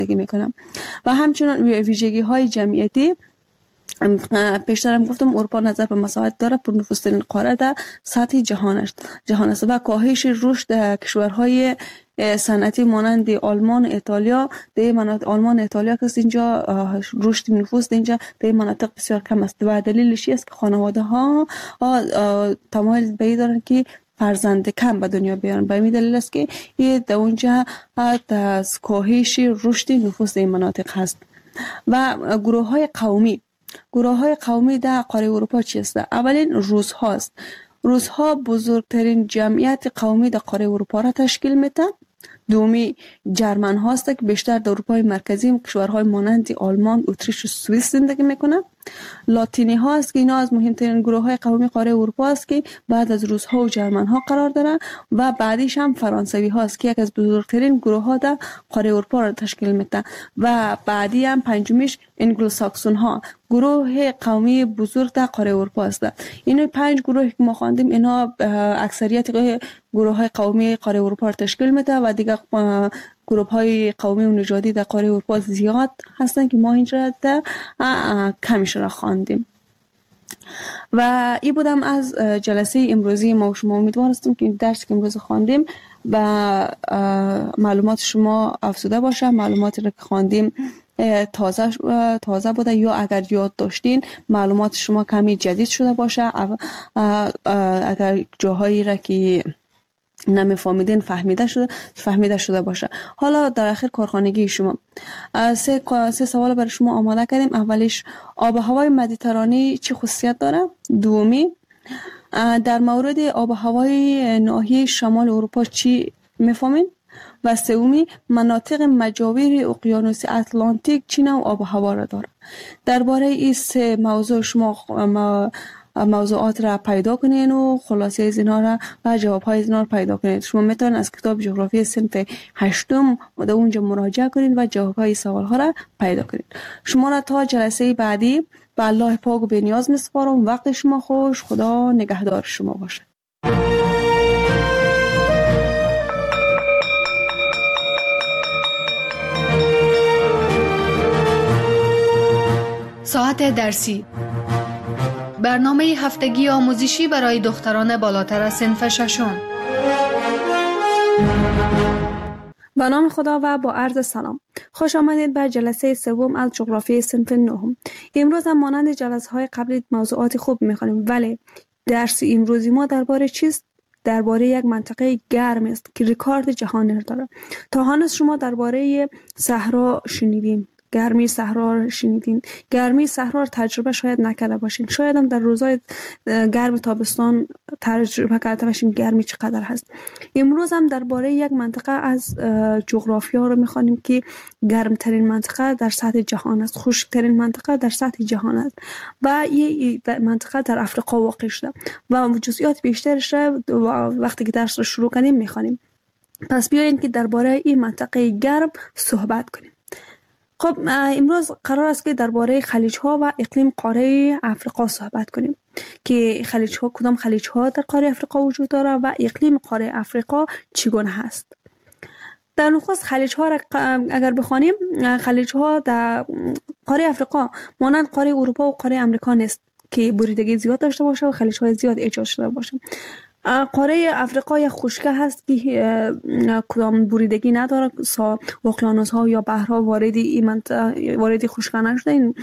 زندگی میکنم. و همچنین ویژگی های جمعیتی، پیشترم گفتم اروپا نظر به مساحت داره، پر نفوذترین قاره در سطح جهان است و کاهش رشد کشورهای صنعتی مانند آلمان، ایتالیا، در مناطق آلمان، ایتالیا که اینجا رشد نفوذ اینجا در مناطق بسیار کم است و دلیلش است که خانواده ها تمایل به این دارن که فرزند کم به دنیا بیارن. به این دلیل است که این در اونجا از کاهش رشد نفوذ این مناطق هست. و گروه های قومی در قاره اروپا چیست؟ اولین روس هاست. روس ها بزرگترین جمعیت قومی در قاره اروپا را تشکیل میده. دومی جرمن هاست که بیشتر در اروپای مرکزی کشورهای مانند آلمان، اتریش و سوئیس زندگی میکنند. لاتینی هاست که اینا از مهمترین گروه های قومی قاره اروپا است که بعد از روس ها و جرمن ها قرار دارند. و بعدیش هم فرانسوی هاست که یک از بزرگترین گروه ها در قاره اروپا را تشکیل میده. و بعدی هم پنجمیش انگلو ساکسون ها، گروه قومی بزرگ در قاره اروپا است. این 5 گروه که ما خواندیم اینا اکثریت گروه های قومی قاره اروپا را تشکیل میده و دیگه گروه های قومی و نژادی در قاره اروپا زیاد هستن که ما اینجا در کمیش را خواندیم. و این بودم از جلسه امروزی ما و شما. امیدوار هستم که این درس که امروز خواندیم و معلومات شما افزوده باشه، معلوماتی را که خواندیم تازه بوده یا اگر یاد داشتین معلومات شما کمی جدید شده باشه، اگر جاهایی را که نمیفهمیدین فهمیده شده باشه. حالا در آخر کارخانگی شما 3 سوال برای شما آماده کردیم. اولیش آب و هوای مدیترانه چه خصوصیت داره؟ دومی در مورد آب و هوای ناحیه شمال اروپا چی میفهمین؟ و سومی مناطق مجاور اقیانوس اتلانتیک چه نوع آب و هوا را داره؟ درباره این 3 موضوع شما موضوعات را پیدا کنین و خلاصه از اینا را و جواب های از اینا را پیدا کنین. شما میتونید از کتاب جغرافی صنف 8 در اونجا مراجعه کنین و جواب های سوال ها را پیدا کنین. شما را تا جلسه بعدی به الله پاک و بی‌نیاز میسپارم. وقت شما خوش. خدا نگهدار شما باشه. ساعت درسی، برنامه هفتگی آموزشی برای دختران بالاتر از صنف 6. به نام خدا و با عرض سلام. خوش آمدید به جلسه 3 از جغرافی صنف 9. امروز هم مانند جلسه‌های قبلی موضوعات خوب می‌خوانیم، ولی درس امروزی ما درباره چیست؟ درباره یک منطقه گرم است که رکورد جهانی داره. تا هنوز شما درباره صحرا شنیدین، گرمی صحرا رو شنیدین. گرمی صحرا رو تجربه شاید نکرده باشین، شاید هم در روزهای گرم تابستان تجربه کرده باشین گرمی چقدر هست. امروز هم درباره یک منطقه از جغرافیا رو میخوانیم که گرمترین منطقه در سطح جهان است، خشکترین منطقه در سطح جهان است و این منطقه در افریقا واقع شده و جزئیات بیشترش وقتی که درس رو شروع کنیم میخوانیم. پس بیاین که درباره این منطقه گرم صحبت کنیم. خب امروز قرار است که درباره خلیج‌ها و اقلیم قاره افریقا صحبت کنیم که خلیج‌ها کدام خلیج‌ها در قاره افریقا وجود داره و اقلیم قاره افریقا چگونه هست. در نخست خلیج‌ها را اگر بخوانیم، خلیج‌ها در قاره افریقا مانند قاره اروپا و قاره امریکا نیست که بریدگی زیاد داشته باشه و خلیج‌های زیاد ایجاد شده باشه. قاره افریقا یک خشکه هست که کدام بریدگی نداره، اقیانوس‌ها یا بحرها وارد خشکه نشده،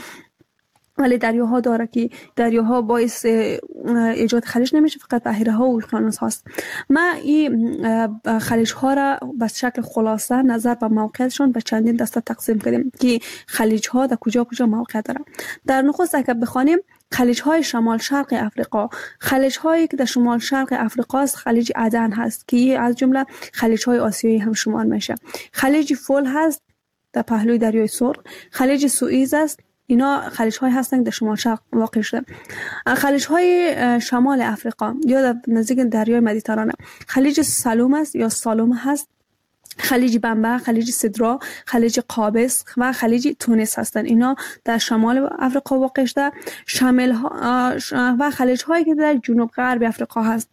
ولی دریاها داره که دریاها باعث ایجاد خلیج نمیشه، فقط بحیره‌ها و اقیانوس هاست. ما این خلیج‌ها را به شکل خلاصه نظر به موقعیتشون به چندین دسته تقسیم کردیم که خلیج‌ها در کجا موقع دارن. در نخست اگر بخوانیم خلیج‌های شمال شرق افریقا، خلیج‌هایی که در شمال شرق افریقا است خلیج عدن هست که از جمله خلیج‌های آسیایی هم شمار میشه. خلیج فول هست در پهلوی دریای سرخ، خلیج سوئیز است. اینا خلیج‌های هستند در شمال شرق واقع شده. خلیج‌های شمال افریقا یا در نزدیک دریای مدیترانه، خلیج سالوم است یا سالوم هست، خلیج بمبا، خلیج سدرا، خلیج قابس و خلیج تونس هستند. اینا در شمال افریقا واقع شده. و خلیج هایی که در جنوب غرب افریقا هست،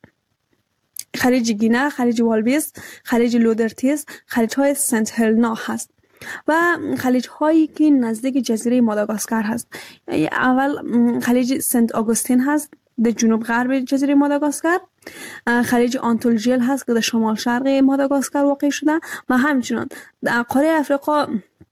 خلیج گینه، خلیج والبیس، خلیج لودرتیس، خلیج های سنت هلنا هست. و خلیج هایی که نزدیک جزیره ماداگاسکار هست. اول خلیج سنت آگوستین هست در جنوب غرب جزیره ماداگاسکار، خلیج آنتولژیل هست که در شمال شرق ماداگاسکار واقع شده و همچنان در قاره افریقا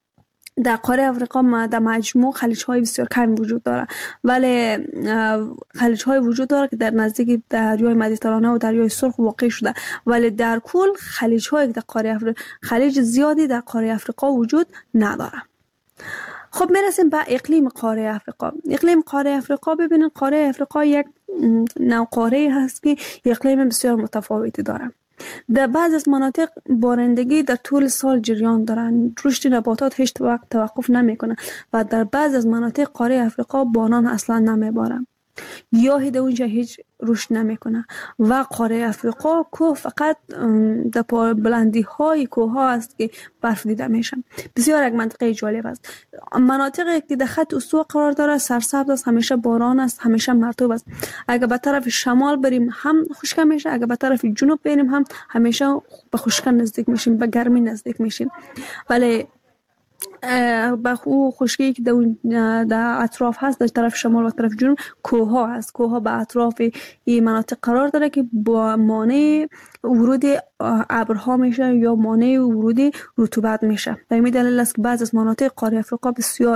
در مجموع خلیج های بسیار کمی وجود داره، ولی خلیج های وجود داره که در نزدیک دریای مدیترانه و دریای سرخ واقع شده، ولی در کل خلیج های در خلیج زیادی در قاره افریقا وجود نداره. خب میرسیم به اقلیم قاره افریقا. اقلیم قاره افریقا، ببینید قاره افریقا یک نوع قاره هست که اقلیم بسیار متفاوتی داره. در بعض از مناطق بارندگی در طول سال جریان دارن، رشد نباتات هیچ وقت توقف نمیکنه و در بعض از مناطق قاره افریقا باران اصلا نمیباره، گیاهی در اونجا هیچ رشد نمیکنه و قاره افریقا کوه فقط در بلندی های کوه ها است که برف دیده میشه. بسیار یک منطقه جالب است. مناطقی که در خط استوا قرار داره سرسبز است، همیشه باران است، همیشه مرطوب است. اگر به طرف شمال بریم هم خشک میشه، اگر به طرف جنوب بریم هم همیشه به خشکی نزدیک میشیم، به گرمی نزدیک میشیم. ولی با خشکی که در اطراف هست در طرف شمال و طرف جنوب کوه ها هست. کوه ها به اطراف این مناطق قرار داره که با مانع ورود ابرها میشه یا مانع ورود رطوبت میشه. به این دلیل است که بعضی از مناطق قاره افریقا بسیار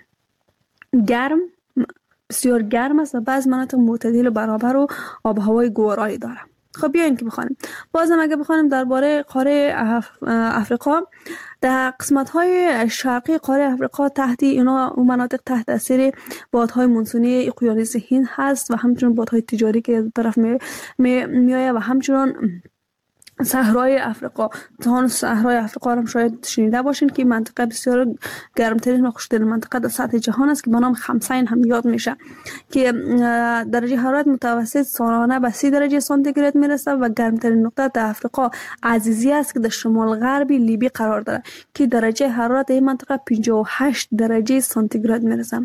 گرم است و بعضی مناطق معتدل و برابر و آب و هوای گوارایی داره. خب بیاین که بخوانیم. بازم اگه بخوانیم درباره قاره افریقا، در قسمت‌های شرقی قاره افریقا تحت اون مناطق تحت تاثیر بادهای مونسونی اقیانوس هند هست و همچنین بادهای تجاری که طرف میآید و همچنین صحرای افریقا. صحرای افریقا هم شاید شنیده باشین که منطقه بسیار گرمترین و خوشترین منطقه در سطح جهان است که به نام خمسین هم یاد میشه که درجه حرارت متوسط سالانه به 30 درجه سانتیگراد میرسه و گرمترین نقطه در افریقا عزیزی است که در شمال غربی لیبی قرار داره که درجه حرارت این منطقه 58 درجه سانتیگراد میرسه.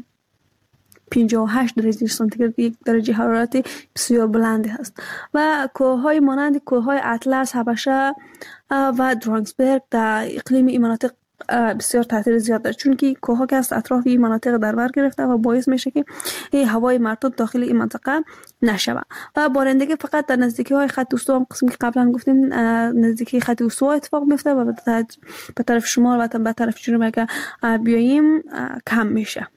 58 درجه سانتیگراد یک درجه حرارت بسیار بلندی هست و کوههای مانند کوههای اطلس، حبشه و درانگسبرگ در اقلیم این مناطق بسیار تاثیر زیاد داره، چون که کوهها که از اطراف این مناطق در بر گرفته و باعث میشه که این هوای مرطوب داخل این منطقه نشود و بارندگی فقط در نزدیکی های خط استوا، قسمی که قبلا گفتیم نزدیکی خط استوا اتفاق میفته و به طرف شمال و به طرف جنوب اگه بیاییم کم میشه.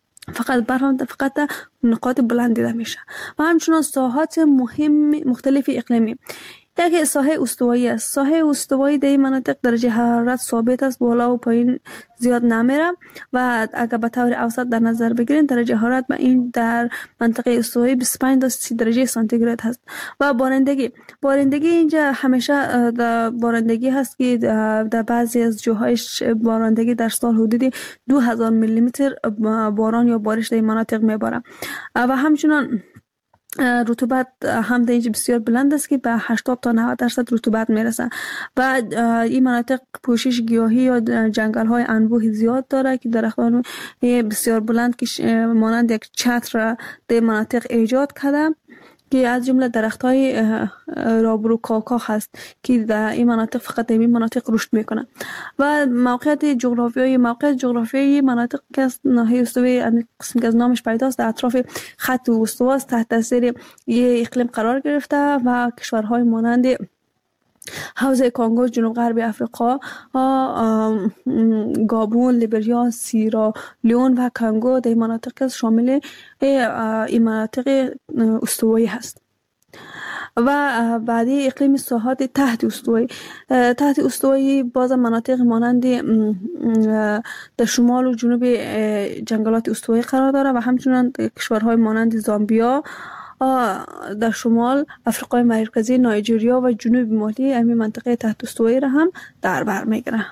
فقط نقاط بلند دیده میشه و همچنان ساحات مختلف اقلیمی. یک ساحه استوایی است. ساحه استوایی در این مناطق درجه حرارت ثابت است، بالا و پایین زیاد نمیره و اگر به طور اوسط در نظر بگیرین درجه حرارت به این در منطقه استوایی 25 تا 30 درجه سانتیگراد هست. و بارندگی اینجا همیشه بارندگی هست که در بعضی از جاهای بارندگی در سال حدود 2000 میلی متر باران یا بارش در این مناطق میباره و همچنان رطوبت هم در اینجا بسیار بلند است که به 80 تا 90% رطوبت میرسه و این مناطق پوشش گیاهی یا جنگل های انبوه زیاد داره که درختان بسیار بلند که مانند یک چتر در مناطق ایجاد کرده که از جمله درخت‌های رابرو کاکا هست که در این مناطق فقط در این مناطق رشد میکنه و موقعیت جغرافیایی مناطق که از ناحیه استوایی قسم که از نامش پیداست در اطراف خط استوا است، تحت تاثیر یک اقلیم قرار گرفته و کشورهای مانند حوزه کانگو، جنوب غربی افریقا، گابون، لیبریا، سیرا لیون و کانگو در مناطق شامل این مناطق استوایی هست. و بعدی اقلیم ساحات تحت استوایی باز مناطق مانند در شمال و جنوب جنگلات استوایی قرار داره و همچنین کشورهای مانند زامبیا در شمال، افریقای مرکزی، نایجریا و جنوب مالی همین منطقه تحت استوایی را هم در بر میگیره.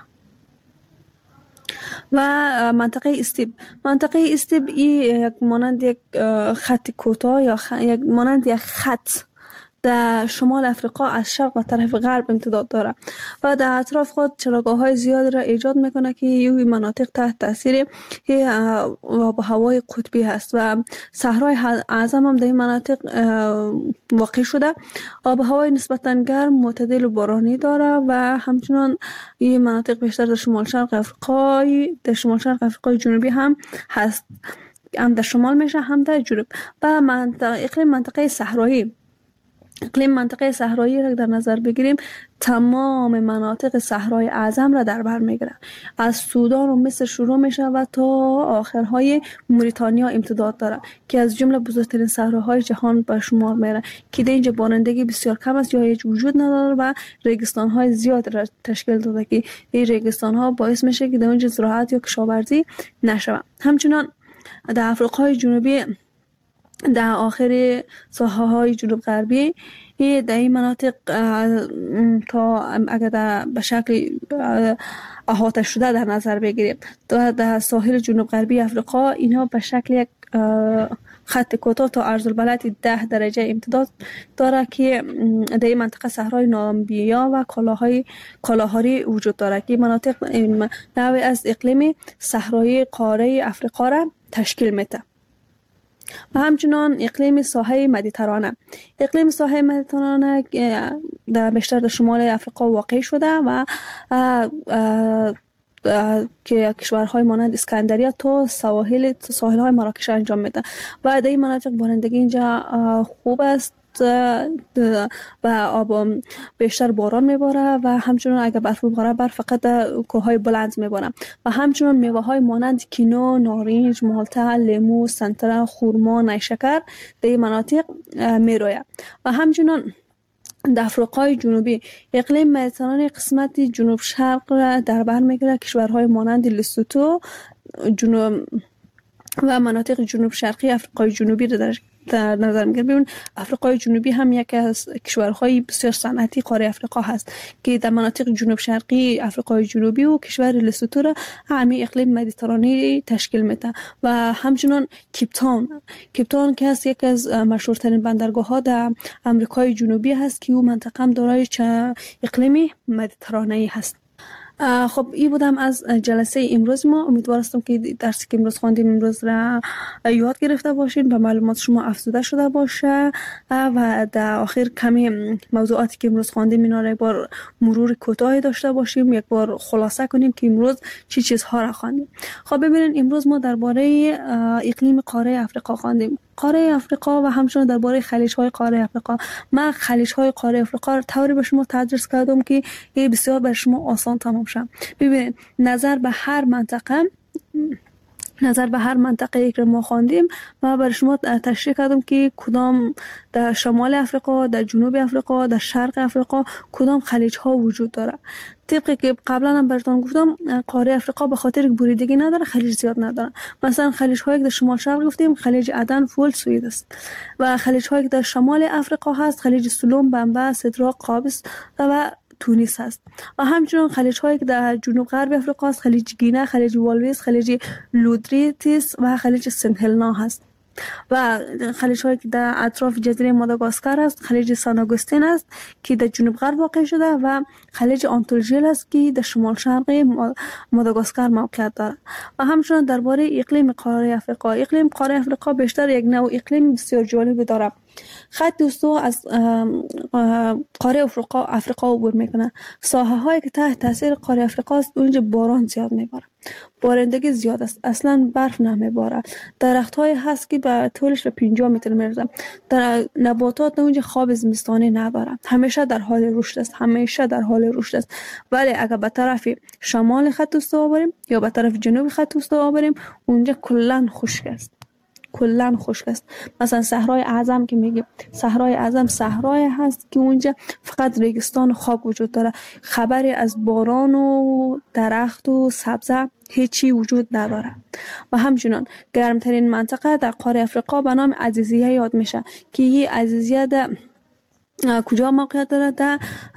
و منطقه استیب یک مانند یک خط کوتاه یا مانند یک خط در شمال افریقا از شرق و طرف غرب امتداد داره و در اطراف خود چراگاه‌های زیادی را ایجاد میکنه که این مناطق تحت تاثیر آب و هوای قطبی هست و صحرای اعظم هم در این مناطق واقع شده. آب و هوای نسبتاً گرم، معتدل و بارانی داره و همچنان این مناطق بیشتر در شمال شرق افریقای جنوبی هم هست، هم در شمال میشه هم در جنوب. و اقلیم منطقه صحرایی را در نظر بگیریم، تمام مناطق صحرای اعظم را در بر میگیره. از سودان و مصر شروع میشه و تا آخرهای موریتانیا امتداد داره که از جمله بزرگترین صحراهای جهان به شمار میره که در اینجا بارندگی بسیار کم است یا هیچ وجود نداره و ریگستان‌های زیاد را تشکیل داده که این ریگستان‌ها باعث میشه که در اونجا زراعت یا کشاورزی نشود. همچنان در افریقای جنوبی در آخر ساحه‌های جنوب غربی در این مناطق تا اگر به شکل احاطه شده در نظر بگیریم در ساحل جنوب غربی افریقا، اینها به شکل یک خط کوتاه تا عرض البلد 10 درجه امتداد داره که در این منطقه صحرای نامبیا و کالاهاری وجود داره که مناطق نوعی از اقلیم صحرایی قاره افریقا را تشکیل میده. و همچنان اقلیم ساحل مدیترانه در بیشتر در شمال افریقا واقع شده و که کشورهای مانند اسکندریه تا ساحل‌های مراکش انجام میده و در این مناطق بارندگی اینجا خوب است و آب بیشتر باران میباره و همچنان اگر برف بباره برف فقط در کوههای بلند میباره و همچنان میوه های مانند کینو، نارنج، مالته، لیمو، سنتره، خورما، نیشکر در این مناطق میروید. و همچنان در افریقای جنوبی اقلیم مدیترانه قسمت جنوب شرق را در بر میگیره. کشورهای مانند لسوتو و مناطق جنوب شرقی افریقای جنوبی را در نظر میگیریم. ببین افریقای جنوبی هم یکی از کشورهای بسیار صنعتی قاره افریقا هست که در مناطق جنوب شرقی افریقای جنوبی و کشور لسوتو را همین اقلیم مدیترانه تشکیل میده. و همچنان کیپتاون که است یکی از مشهورترین بندرگاه ها در امریکای جنوبی هست که او منطقه هم دارای اقلیم مدیترانه هست. خب این بودم از جلسه امروز ما. امیدوارم که درسی که امروز خواندیم امروز را یاد گرفته باشین، به معلومات شما افزوده شده باشه و در آخر کمی موضوعاتی که امروز خواندیم اینا را یک بار مرور کوتاهی داشته باشیم، یک بار خلاصه کنیم که امروز چی چیزها را خواندیم. خب ببینید امروز ما درباره اقلیم قاره افریقا خواندیم، قاره افریقا و همچنان درباره خلیج‌های قاره افریقا. من خلیج‌های قاره افریقا را طوری به شما تدریس کردم که بسیار بر شما آسان تمام شد. ببینید نظر به هر منطقه که ما خواندیم و برای شما تشریح کردم که کدام در شمال افریقا، در جنوب افریقا، در شرق افریقا کدام خلیج ها وجود داره. طبقی که قبلا هم براتون گفتم قاره افریقا به خاطر بریدگی نداره خلیج زیاد نداره. مثلا خلیج هایی که در شمال شرق گفتیم خلیج عدن، فول، سوئد است و خلیج هایی که در شمال افریقا هست خلیج سلوم، بمبا، سدراق، قابس و تونس هست. و همچنان خلیج هایی که در جنوب غرب افریقا است خلیج گینه، خلیج والویس، خلیج لودریتیس و خلیج سنت هلنا هست. و خلیج هایی که در اطراف جزیره ماداگاسکار است خلیج سان آگوستین است که در جنوب غرب واقع شده و خلیج آنتولژیل است که در شمال شرق ماداگاسکار موقعیت دارد. و همچنان درباره اقلیم قاره افریقا، اقلیم قاره افریقا بیشتر یک نوع اقلیم بسیار جالب دارد. خط استوا از قاره افریقا عبور میکنه. ساحه هایی که تحت تاثیر قاره افریقا است اونجا باران زیاد میباره، بارندگی زیاد است، اصلا برف نمیباره. درخت های هست که به طولش به 50 متر میرسه. در نباتات اونجا خواب زمستانی نداره، همیشه در حال رشد است. ولی اگر به طرف شمال خط استوا بریم یا به طرف جنوب خط استوا بریم اونجا کلا خشک است. مثلا صحرای اعظم که میگیم، صحرای اعظم صحرای هست که اونجا فقط ریگستان و خاک وجود داره، خبری از باران و درخت و سبزه هیچی وجود نداره. و همچنان گرمترین منطقه در قاره افریقا به نام عزیزیه یاد میشه که این عزیزیه در کجا موقعیت داره؟ در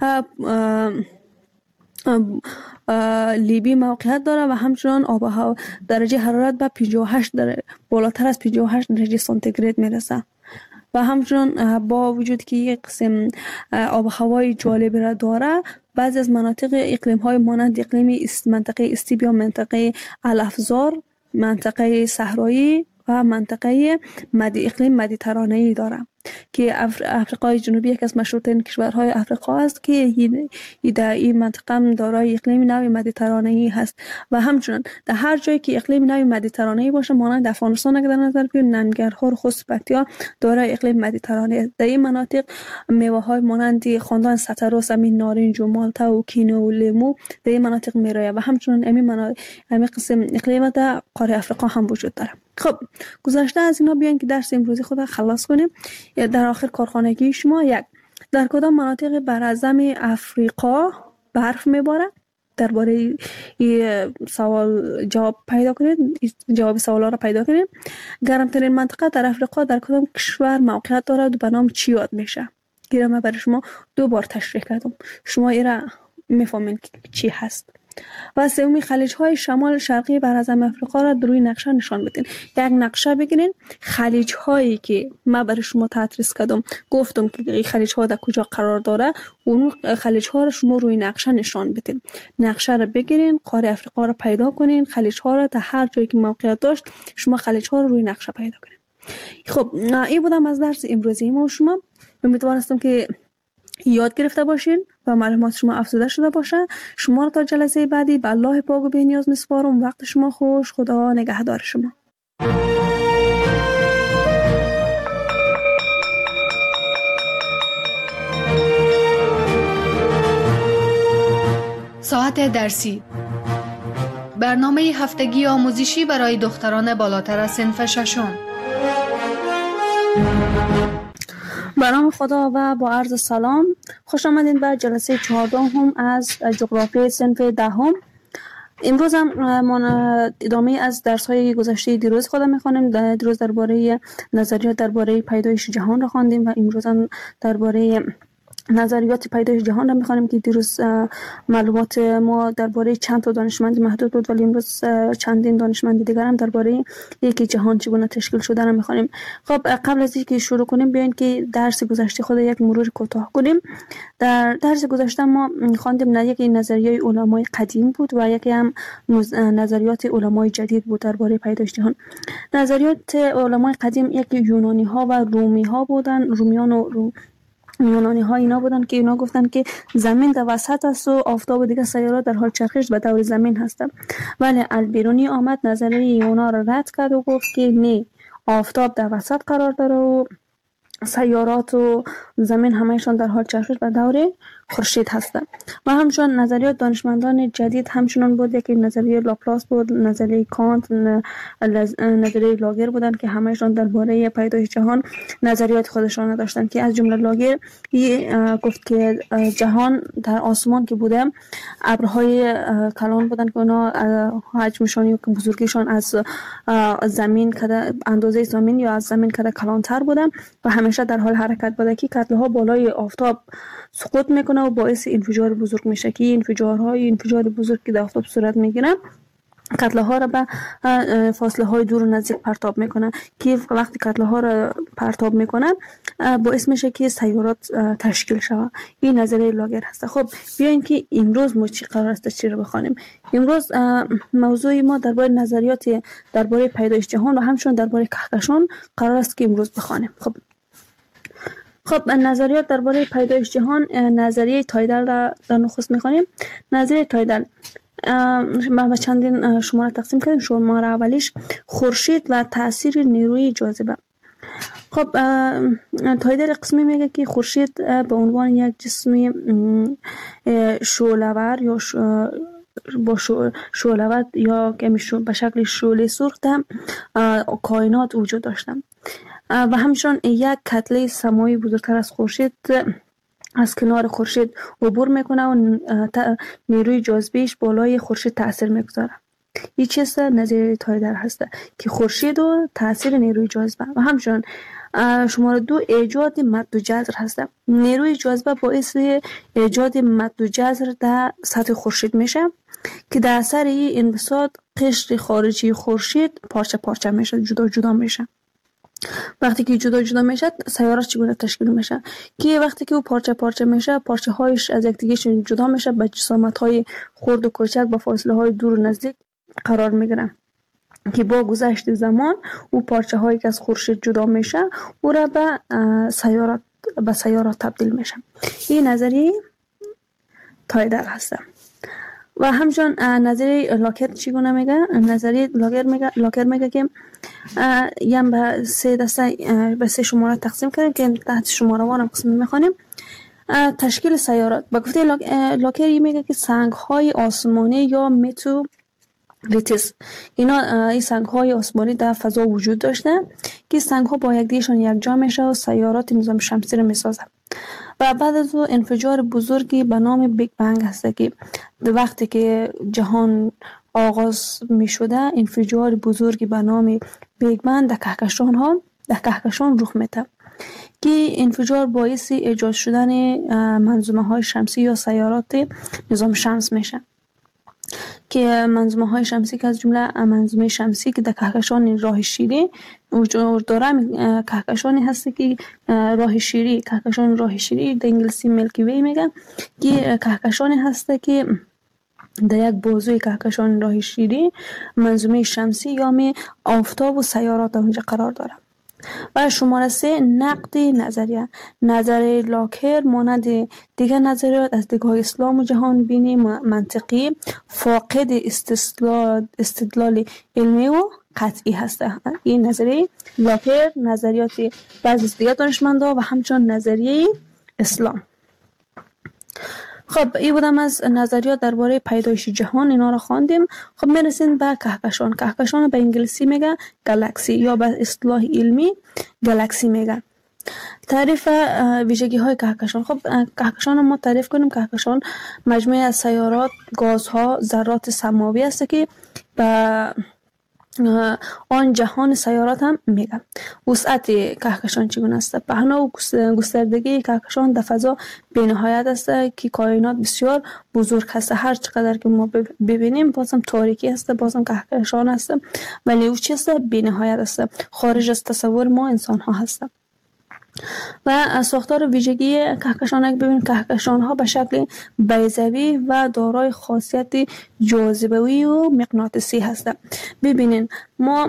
لیبی موقعیت داره و همچنان آب و هوا درجه حرارت به 58 بالاتر از 58 درجه سانتیگراد میرسه. و همچنان با وجود که یک قسم آب و هوای جالب را داره، بعضی از مناطق اقلیم های مانند اقلیم منطقه استیبیا، منطقه الافزار، منطقه صحرایی و منطقه اقلیم مدیترانه‌ای داره که افریقای جنوبی یک از مشهورترین کشورهای افریقا است که در این منطقه دارای اقلیم نوع مدیترانه‌ای هست و همچنین در هر جایی که اقلیم نوع مدیترانه‌ای باشه، مانند افغانستان اگر در نظر بگیریم، ننگرهار، خوست، پکتیا دارای اقلیم مدیترانه‌ای. در این مناطق میوه‌های مانند خواندن ستروس، امین نارنج و مالتا و کینو و لیمو در این مناطق میرایه و همچنین همین قسم اقلیم در قاره افریقا هم وجود داره. خب گذشته از اینا بیاین که درس امروزی خود خلاص کنیم. در آخر کارخانگی شما در کدام مناطق براعظم افریقا برف میباره؟ درباره این سوال جواب پیدا کنید، جواب سوالا را پیدا کنید. گرمترین منطقه در افریقا در کدام کشور موقعیت دارد و به نام چی یاد میشه؟ که من برای شما 2 بار تشریح کردم، شما ایرا میفهمین چی هست. و سومی خلیج های شمال شرقی براعظم افریقا را در روی نقشه نشان بدین. یک نقشه بگیرین، خلیج هایی که ما برای شما تدریس کردم، گفتم که این خلیج ها در کجا قرار داره، اون خلیج ها را شما روی نقشه نشان بدین. نقشه را بگیرین، قاره افریقا را پیدا کنین، خلیج ها را در هر جایی که موقعیت داشت شما خلیج ها را روی نقشه پیدا کنین. خب این بودم از درس امروزی ما و شما. امیدوارم که یاد گرفته باشین و معلومات شما افزوده شده باشه. شما را تا جلسه بعدی به الله پاک و بی‌نیاز میسپارم. وقت شما خوش. خدا نگهدار شما. ساعت درسی، برنامه هفتگی آموزشی برای دختران بالاتر از صنف ششم. به نام خدا و با عرض سلام، خوش آمدین به جلسه 14 از جغرافی صنف 10. امروز هم ادامه از درس های گذشته دیروز خودم میخوانیم. دیروز درباره نظریات درباره پیدایش جهان را خواندیم و امروز هم درباره نظریات پیدایش جهان را میخوانیم که دیروز معلومات ما درباره چند تا دانشمند محدود بود، ولی امروز چندین دانشمند دیگر هم درباره یکی جهان چگونه تشکیل شده را میخوانیم. خب قبل از اینکه شروع کنیم بیاین که درس گذشته خود یک مرور کوتاه کنیم. در درس گذشته ما خواندیم یکی نظریه علمای قدیم بود و یکی هم نظریات علمای جدید بود درباره پیدایش جهان. نظریات علمای قدیم یکی یونانی ها و رومی ها بودن. رومیان و یونانی ها اینا بودن که اینا گفتن که زمین در وسط است و آفتاب و دیگه سیارات در حال چرخش به دور زمین هستن، ولی البیرونی آمد نظریه اونا را رد کرد و گفت که نه، آفتاب در وسط قرار داره و سیارات و زمین همهشان در حال چرخش به دور خورشید هستند. و همچنین نظریات دانشمندان جدید همچنان بود. یکی نظریه لاپلاس بود، نظریه کانت، نظریه لاگر بودن که همهشان درباره پیدایش جهان نظریات خودشان داشتند که از جمله لاگر گفت که جهان در آسمان که بوده ابرهای کلان بودن که اونا حجمشان یا بزرگیشان از زمین کده اندازه زمین یا از زمین کده کلانتر بودن و همیشه در حال حرکت بوده که کتله ها بالای آفتاب سقوط میکنه و باعث انفجار بزرگ میشه که انفجار بزرگ که در آفتاب صورت میگیره کتله ها را به فاصله های دور و نزدیک پرتاب میکنه که وقتی کتله ها را پرتاب میکنه باعث میشه که سیارات تشکیل شود. این نظریه لاگر هست. خب بیاین که امروز ما چی قرار است چی رو بخوانیم. امروز موضوع ما درباره نظریات درباره پیدایش جهان و همچنین درباره کهکشان قرار است که امروز بخوانیم. خب نظریات درباره پیدایش جهان، نظریه تایدل را در نخست میخوانیم. نظریه تایدل ما به چندین شماره تقسیم کردیم. شماره اولیش خورشید و تاثیر نیروی جاذبه. خب تایدل قسمی میگه که خورشید به عنوان یک جسم شعله‌ور یا با شعله‌ور یا به شکل شعله سرخ در کائنات وجود داشتن و همچنین یک کتله سماوی بزرگتر از خورشید از کنار خورشید عبور میکنه و نیروی جاذبهش بالای خورشید تاثیر میگذاره. این چیز نظریه تایدل هست که خورشید و تاثیر نیروی جاذبه و همچنین شماره 2 ایجاد مد و جزر هست. نیروی جاذبه باعث ایجاد مد و جزر در سطح خورشید میشه که در اثر این انبساط قشر خارجی خورشید پارچه پارچه میشه، جدا جدا میشه وقتی که جدا جدا میشه سیارات چگونه تشکیل میشه که وقتی که او پارچه پارچه میشه پارچه هایش از یکدیگه جدا میشه به جسامت های خرد و کوچک با فاصله های دور و نزدیک قرار میگیرن که با گذشت زمان او پارچه هایی که از خورشید جدا میشه او را به سیارات تبدیل میشه. این نظریه تایدل هست. و همچنان نظریه لاکر چگونه میگه؟ نظریه لاکر میگه که یم به 3 دسته به 3 شماره تقسیم کردیم که تحت شماره وان هم قسمی میخوانیم. تشکیل سیارات به گفته لاکر میگه که سنگ های آسمانی یا متوریتس این سنگ های آسمانی در فضا وجود داشته که سنگ ها با یکدیگه‌شان یکجا میشه و سیارات نظام شمسی رو میسازه و بعد از او انفجار بزرگی به نام بیگ بنگ هست که وقتی که جهان آغاز می شده انفجار بزرگی به نام بیگ بنگ در کهکشان رخ میده که انفجار باعث ایجاد شدن منظومه های شمسی یا سیارات نظام شمس میشه که منظومه های شمسی که از جمله منظومه شمسی که در کهکشان راه شیری وجود داره کهکشانی هست که کهکشان راه شیری در انگلیسی میلکی وی میگن که کهکشانی هست که در یک بازوی کهکشان راه شیری منظومه شمسی یا آفتاب و سیارات اونجا قرار داره. و شماره 3 نقد نظریه لاکر مانند دیگر نظریات از دیدگاه اسلام و جهان بینی منطقی فاقد استدلال علمی و قطعی هست. این نظریه لاکر نظریات بعضی از دیگر دانشمندان و همچنان نظریه اسلام. خب این بودم از نظریات درباره پیدایش جهان، اینا رو خواندیم. خب میرسیم به کهکشان به انگلیسی میگه گالاکسی یا به اصطلاح علمی گالاکسی میگه. تعریف ویژگی های کهکشان. خب کهکشان ما تعریف کنیم. کهکشان مجموعه از سیارات، گازها، ذرات سماوی است که به آن جهان سیارات هم میگم. وسعت کهکشان چگونه است؟ پهنا و گستردگی کهکشان در فضا بی‌نهایت است که کائنات بسیار بزرگ است. هر چقدر که ما ببینیم بازم تاریکی است، بازم کهکشان است، ولی او چیست؟ بی‌نهایت است، خارج از تصور ما انسان ها هست. و ساختار ویژگی کهکشان ببینیم کهکشان ها به شکل بیضوی و دارای خاصیت جاذبه‌ای و مغناطیسی هستند. ببینین ما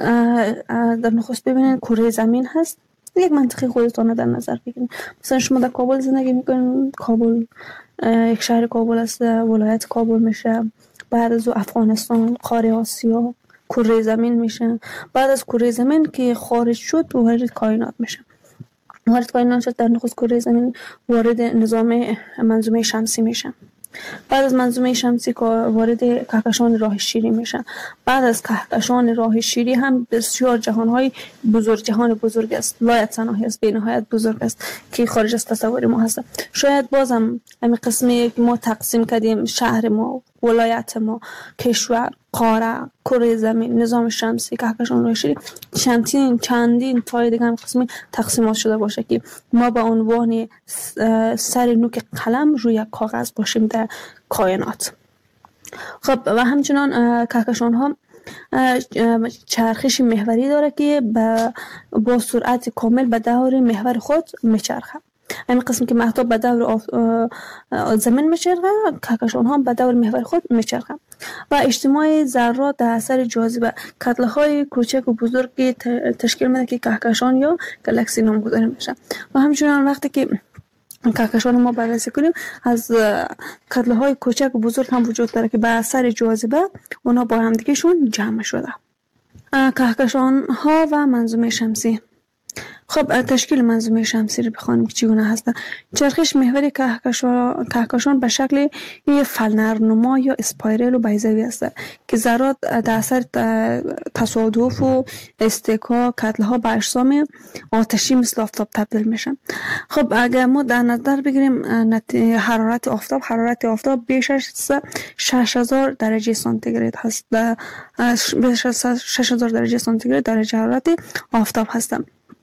در نخست ببینین کره زمین هست. یک منطقه خودتون در نظر بگیرید. مثلا شما در کابل زندگی میکنین، کابل یک شهر کابل است، ولایت کابل میشه. بعد از افغانستان، قاره آسیا، کره زمین میشه. بعد از کره زمین که خارج شد وارد کائنات میشه. وارد کائنات شد در نخست کره زمین وارد نظام منظومه شمسی میشه. بعد از منظومه شمسی وارد کهکشان راه شیری میشه. بعد از کهکشان راه شیری هم بسیار جهان بزرگ است، لایتناهی است، بی‌نهایت بزرگ است که خارج از تصور ما هست. شاید بازم همین قسمی که ما تقسیم کردیم، شهر ما، ولایت ما، کشور، قاره، کره زمین، نظام شمسی، کهکشان راه شیری، چندین تای دیگه هم قسمی تقسیمات شده باشه که ما به عنوان سر نوک قلم روی کاغذ باشیم در کائنات. خب و همچنان کهکشان ها چرخش محوری داره که با سرعت کامل به دور محور خود میچرخه. همین قسم که مهتاب به دور زمین میچرخه، کهکشان ها به دور محور خود میچرخه. و اجتماع ذرات در اثر جاذبه کتله های کوچک و بزرگی تشکیل میده که کهکشان یا گالاکسی نامگذاری میشه. و همچنان وقتی که کهکشان ما بررسی کنیم از کتله های کوچک و بزرگ هم وجود داره که به اثر جاذبه اونا با هم دیگه شون جمع شده. کهکشان ها و منظومه شمسی. خب تشکیل منظومه شمسی رو بخوانیم که چگونه هست. چرخش محوری کهکشان به شکل یک فلنرنما یا اسپایرل و بیضوی است که ذرات در اثر تصادف و استحکاک کتله به اجسام آتشی مثل آفتاب تبدیل میشن. خب اگر ما در نظر بگیریم حرارت آفتاب بیش از 6000 درجه سانتیگراد هست. بیش از 6000 درجه سانتیگراد درجه حرارت آفتاب هست.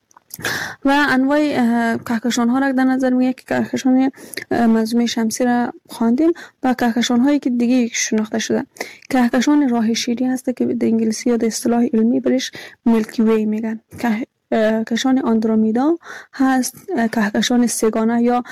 و انواع کهکشان ها را در نظر میگیریم که کهکشان منظومه شمسی را خواندیم و کهکشان هایی که دیگه شناخته شده. کهکشان راه شیری هست که در انگلیسی یا در اصطلاح علمی برش میلکی وی میگن. کهکشان آندرومیدا هست، کهکشان سگانه یا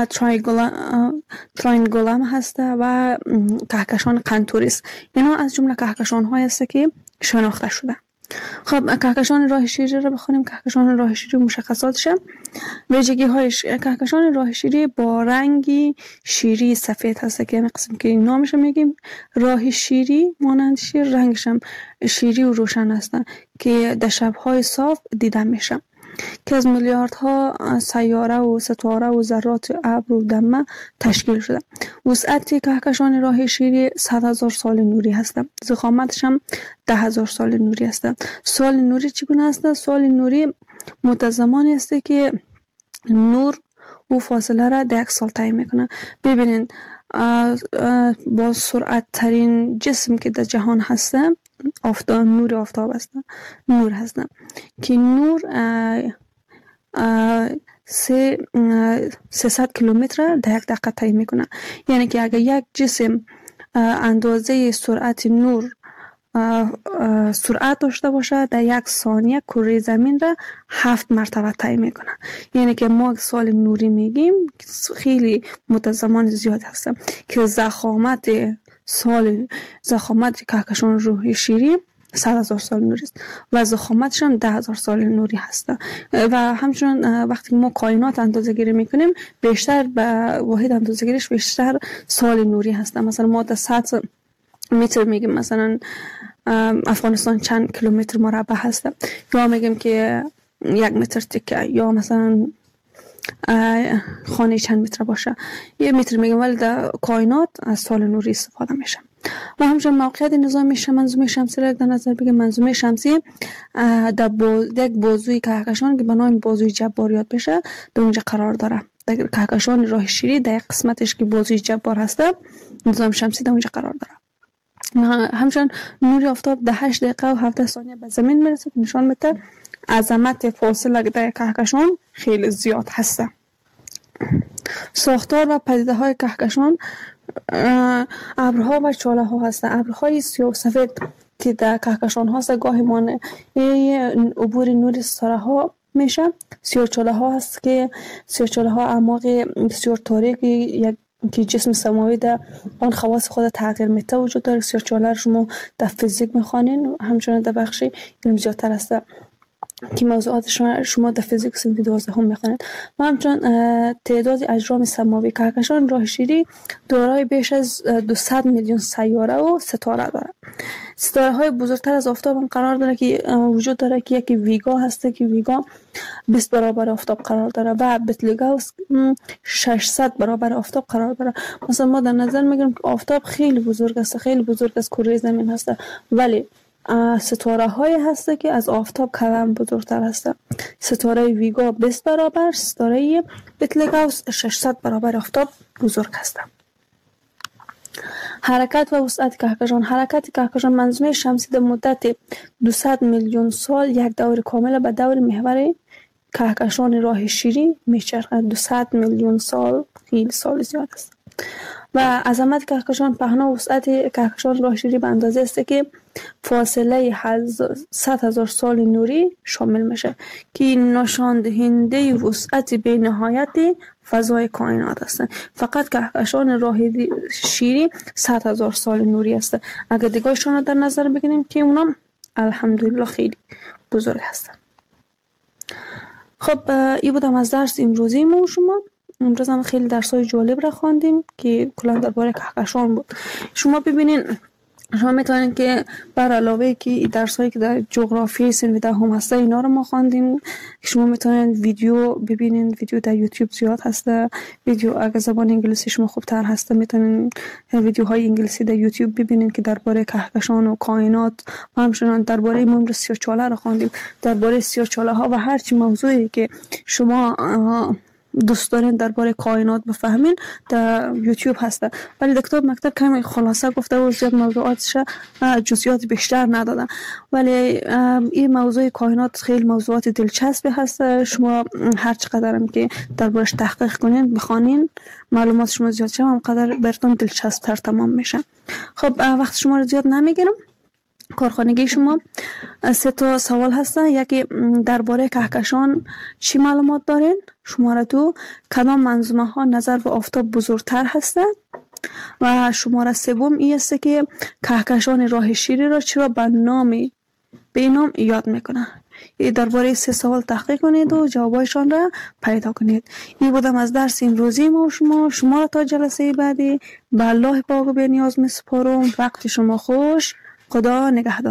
تراینگولم هست و کهکشان قنتوریس. اینا از جمله کهکشان های است که شناخته شده. خب کهکشان راه شیری رو بخونیم. کهکشان راه شیری مشخصاتش، ویژگی هایش: کهکشان راه شیری با رنگی شیری سفید هست که قسم که نامش میگیم راه شیری، مانند شیر، رنگش هم شیری و روشن هستن که در شب‌های صاف دیده میشه، که از میلیاردها سیاره و ستاره و ذرات ابر و دمه تشکیل شده. وسعت کهکشان راه شیری 100,000 سال نوری هست. ضخامتش هم 10,000 سال نوری هست. سال نوری چگونه است؟ سال نوری متزمانی است که نور و فاصله را در یک سال تعیین میکنه. ببینید با سرعت ترین جسم که در جهان هست آفتاب، نور آفتاب است، نور هست که نور 300 کیلومتر در یک دقیقه طی میکنه. یعنی که اگر یک جسم اندازه سرعت نور سرعت داشته باشه، در یک ثانیه کره زمین را 7 مرتبه طی میکنه. یعنی که ما سال نوری میگیم خیلی مدت زمان زیاد هست که ضخامت کهکشان راه شیری 100,000 سال نوری است و ضخامتش هم 10,000 سال نوری هست. و همچنین وقتی ما کائنات اندازه گیری میکنیم بیشتر به واحد اندازه گیریش بیشتر سال نوری هست. مثلا ما در 100 متر میگیم مثلا افغانستان چند کیلومتر مربع هست، یا میگیم که 1 متر تکه، یا مثلا خانه چند متر باشه 1 متر میگیم، ولی در کائنات از سال نوری استفاده میشه. و همچنین موقعیت نظام منظومه شمسی را در نظر بگیریم. منظومه شمسی در یک بازوی کهکشان که به نام بازوی جبار یاد بشه در اونجا قرار داره. در کهکشان راه شیری در یک قسمتش که بازوی جبار هست نظام شمسی در اونجا قرار داره. همچنین نور آفتاب در 8 دقیقه و 17 ثانیه به زمین میرسه که نشان میده عظمت فاصله در کهکشان خیلی زیاد هست. ساختار و پدیده های کهکشان: ابرها و چاله ها هستند. ابرهای سیاه و سفید که در کهکشان هست گاهی مانع عبور نور ستاره ها میشه. سیاه چاله ها هست که سیاه چاله ها اعماق بسیار تاریکی یک که جسم سماوی در آن خواص خود تغییر میده وجود داره. سیاه چاله شما در فیزیک میخوانین، همچنین در بخش علم زیادتر است که موضوعات شما در فیزیک صنف 12 هم میخوانید. و همچنین تعداد اجرام سماوی کهکشان راه شیری دارای بیش از 200 میلیون سیاره و ستاره داره. ستاره های بزرگتر از آفتاب هم قرار داره که وجود داره که یکی ویگا هسته که ویگا 20 برابر آفتاب قرار داره و بتلگاوس 600 برابر آفتاب قرار داره. مثلا ما در نظر میگیریم که آفتاب خیلی بزرگ است، خیلی بزرگ از کره زمین هست، ولی ستاره های هسته که از آفتاب کلم بزرگتر هسته. ستاره ویگا 20 برابر، ستاره بتلگاوس 600 برابر آفتاب بزرگ هسته. حرکت و وسعت کهکشان: حرکت کهکشان منظومه شمسی در مدت 200 میلیون سال یک دور کامل به دور محور کهکشان راه شیری میچرخد. 200 میلیون سال خیلی سال زیاد است. و عظمت کهکشان: پهنا و وسعت کهکشان راه شیری به اندازه است که فاصله 100,000 سال نوری شامل میشه که نشان دهنده وسعت بی نهایت فضای کائنات است. فقط کهکشان راه شیری 100,000 سال نوری است. اگر دیگه‌شون رو در نظر بگیریم که اونا الحمدلله خیلی بزرگ هستن. خب این بودم از درس امروزی ما شما. امروز هم خیلی درس‌های جالب را خواندیم که کلا درباره کهکشان بود. شما ببینین، شما میتونید که بر علاوه که درسایی که در جغرافی صنف دهم هسته اینا رو ما خواندیم، شما میتونید ویدیو ببینید. ویدیو در یوتیوب زیاد هسته. ویدیو اگه زبان انگلیسی شما خوبتر هسته میتونید ویدیوهای انگلیسی در یوتیوب ببینید که درباره کهکشان و کائنات و همچنین درباره ممر سیاه چاله رو خواندیم. درباره سیاه چاله ها و هر چی موضوعی که شما دوست دارین درباره کائنات بفهمین در یوتیوب هسته. ولی در کتاب مکتب کمی خلاصه گفته و زیاد موضوعاتش جزئیات بیشتر ندادن. ولی این موضوع کائنات خیلی موضوعات دلچسبی هست. شما هر چقدر هم که دربارش تحقیق کنین بخوانین معلومات شما زیاد شه، همقدر براتون دلچسب تر تمام میشه. خب وقت شما رو زیاد نمیگیرم. کارخانگی شما 3 تا سوال هستن. یکی درباره کهکشان چی معلومات دارین؟ شماره 2 کدام منظومه ها نظر به آفتاب بزرگتر هستند؟ و شماره 3 این است که کهکشان راه شیری را چرا به نام یاد میکنه؟ درباره 3 سوال تحقیق کنید و جوابایشان را پیدا کنید. این بودم از درس امروزی ما شما را تا جلسه بعدی به الله پاک و بی‌نیاز میسپارم. وقت شما خوش. خدا نگهدار.